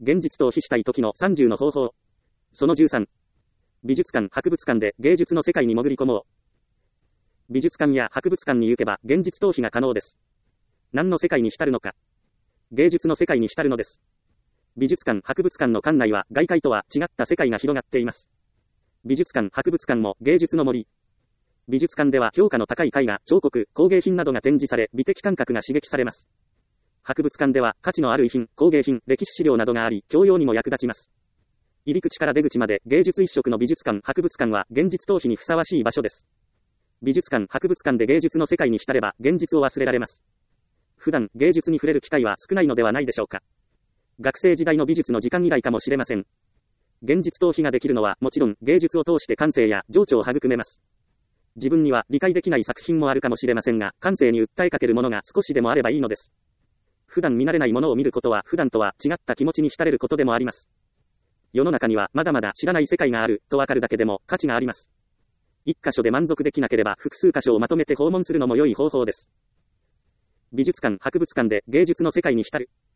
現実逃避したい時の30の方法。その13。美術館、博物館で芸術の世界に潜り込もう。美術館や博物館に行けば現実逃避が可能です。何の世界に浸るのか。芸術の世界に浸るのです。美術館、博物館の館内は外界とは違った世界が広がっています。美術館、博物館も芸術の森。美術館では評価の高い絵画、彫刻、工芸品などが展示され、美的感覚が刺激されます。博物館では価値のある遺品、工芸品、歴史資料などがあり、教養にも役立ちます。入り口から出口まで芸術一色の美術館、博物館は現実逃避にふさわしい場所です。美術館、博物館で芸術の世界に浸れば現実を忘れられます。普段芸術に触れる機会は少ないのではないでしょうか。学生時代の美術の時間以来かもしれません。現実逃避ができるのはもちろん芸術を通して感性や情緒を育めます。自分には理解できない作品もあるかもしれませんが、感性に訴えかけるものが少しでもあればいいのです。普段見慣れないものを見ることは普段とは違った気持ちに浸れることでもあります。世の中にはまだまだ知らない世界があるとわかるだけでも価値があります。一箇所で満足できなければ複数箇所をまとめて訪問するのも良い方法です。美術館、博物館で芸術の世界に浸る。